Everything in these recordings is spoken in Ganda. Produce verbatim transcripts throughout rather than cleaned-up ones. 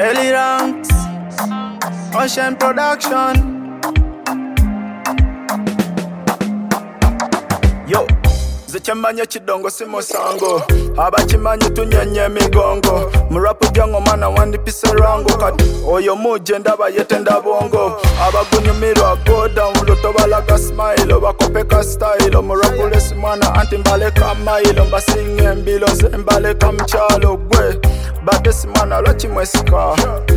Ellie Ranks, Ocean Production. Yo, zikyamanya kidongo si musango, abakimanyi tunyenye emigongo. Murapu gyango mana wandipise rango, kati oyo muje ndaba yete ndabongo. Abagunyumirwa go down luto balaga smile, bakopeka style. Murapu lesi mwana anti mbaleka mailo, mbasinge mbilo nze mbaleka mchalo gwe. Badesi mwana lwachi mwesika,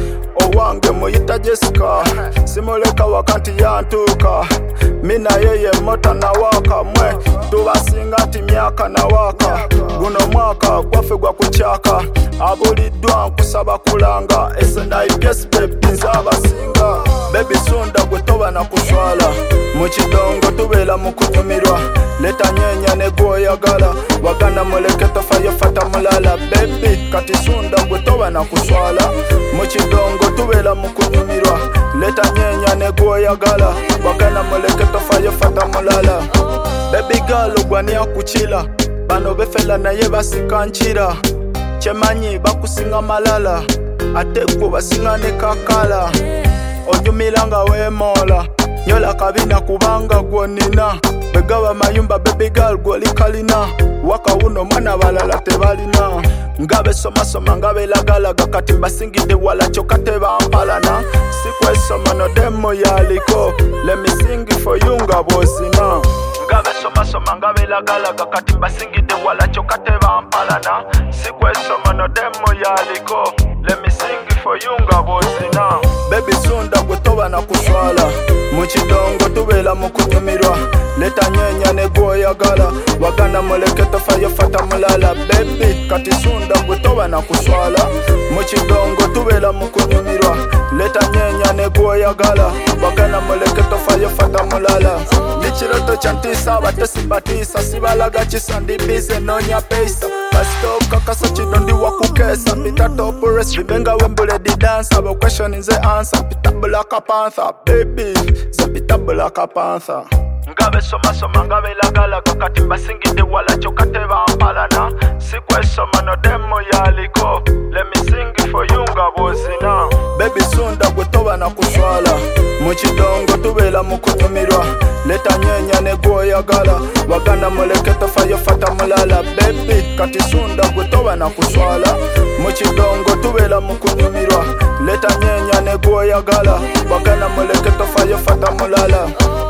owange muyita Jessica. Simuleka wakanti yantuka, mina yeye mota na waka. Mwe tubasinga nti myaka na waka, guno mwaka gwafe gwa kuchaka. Abulidwa nkusaba kulanga, ese naigesi baby nzabasinga. Baby sunda gwe toba na kuswala, mukidongo tubela mukunyumirwa. Leta nyenya ne gwoyagala, wagana muleke tofayo fata mulala. Baby kati sunda gwe toba na kuswala, mukidongo tubela mukunyumirwa. Leta nyenya ne gwoyagala, wagana muleke tofayo fata mulala. Baby girl ogwani akuchila, bano befela naye basikanchira. Chemanyi bakusinga malala, ate gwo basinga ne kakala. Onyumilanga wemola, nyola kabina kubanga gwonina. Begaba mayumba baby girl gwoli kalina, waka uno mwana balala tebalina. Ngabe soma soma ngabe lagalaga, kati mbasingide wala chokate bampalana. Sikwe soma no demo yaliko, let me sing it for you ngabozina. Ngabe soma soma ngabe lagalaga, kati mbasingide wala chokate bampalana. Sikwe soma no demo yaliko, let me sing it for you ngabozina. Baby sunda gwe toba na kuswala, mukidongo tubela mukunyumirwa. Leta nyenya ne gwoyagala, wagana muleke tofayo fata mulala. Baby kati sunda gwe toba na kuswala, mukidongo tubela mukunyumirwa. Leta nyenya ne gwoyagala, wagana muleke tofayo fata mulala. Nichiroto chantisa batesi batisa, sibalaga chisandi bize nonya pesa. Bastoka kasa chidondi wakukesa, pita topu rest ribenga wembule di dance. Abo question is the answer, pita bulaka panther. Baby, ze pita bulaka panther. Ngabe soma soma ngabe lagalaga, kati mbasingide wala chokate bampalana. Sikwe soma no demo yaliko, let me sing it for you ngabozina. Baby sunda gwe toba na kuswala, mukidongo tubela mukunyumirwa. Leta nyenya ne gwoyagala, wagana muleke tofayo fata mulala. Baby kati sunda gwe toba na kuswala, mukidongo tubela mukunyumirwa. Leta nyenya ne gwoyagala, wagana muleke tofayo fata mulala.